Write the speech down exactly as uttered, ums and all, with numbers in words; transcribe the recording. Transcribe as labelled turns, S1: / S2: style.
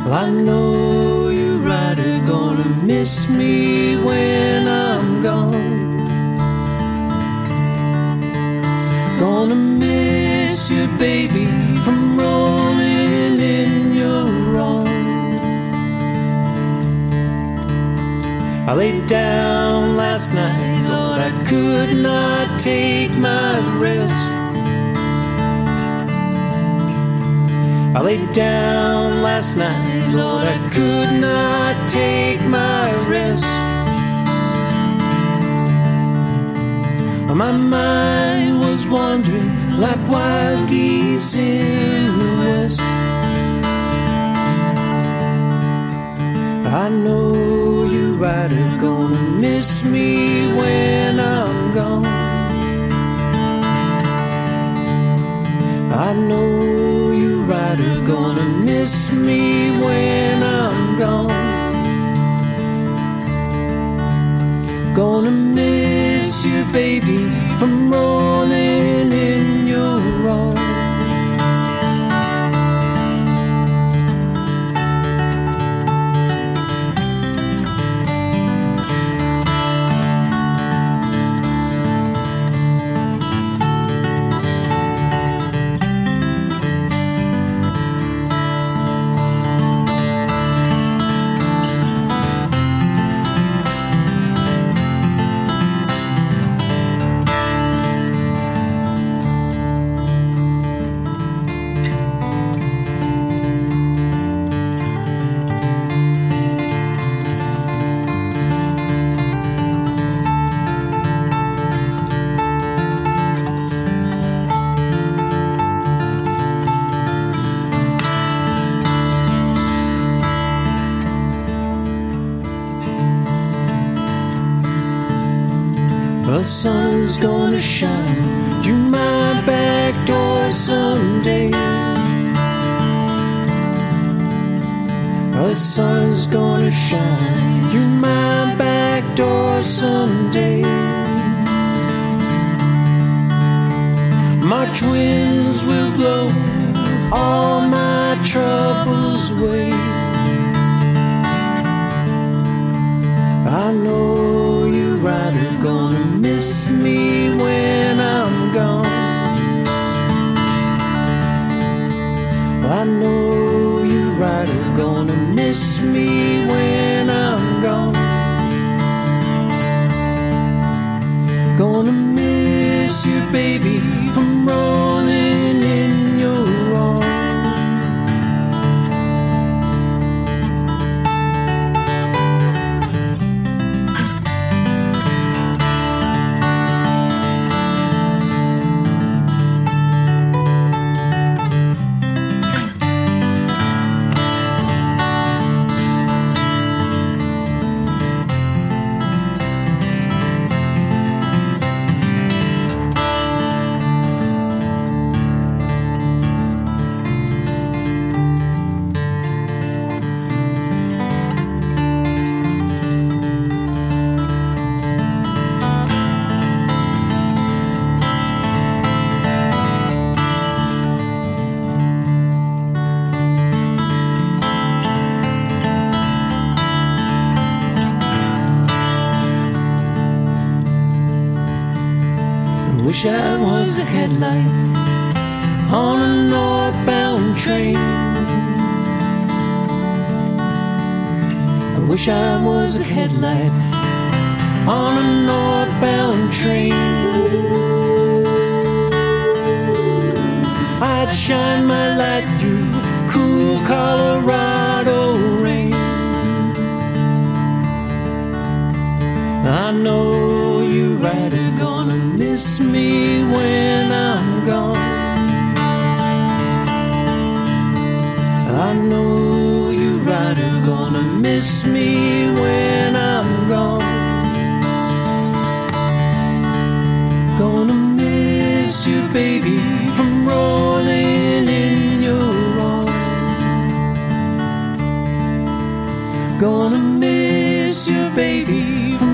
S1: Well, I know you right are gonna miss me when I'm gone. Gonna miss you, baby, from rolling in your arms. I laid down last night, Lord, I could not take my rest. I laid down last night, Lord, I could not take my rest. My mind was wandering like wild geese in the west. I know you right are gonna miss me when I'm gone. I know you right are gonna miss me when I'm gone. Gonna miss you, baby, from rolling in your arms. The sun's gonna shine through my back door someday. The sun's gonna shine through my back door someday. March winds will blow all my troubles away. I know you right are gonna miss me when I'm gone. I know you right are gonna miss me when I'm gone. Gonna miss you, baby, from rolling in your arms. Wish I was a headlight on a northbound train. I wish I was a headlight on a northbound train. I'd shine my light through cool Colorado rain. I know you right are gonna miss me when I'm gone. I know you right are gonna miss me when I'm gone. Gonna miss you, baby, from rolling in your arms. Gonna miss you, baby, from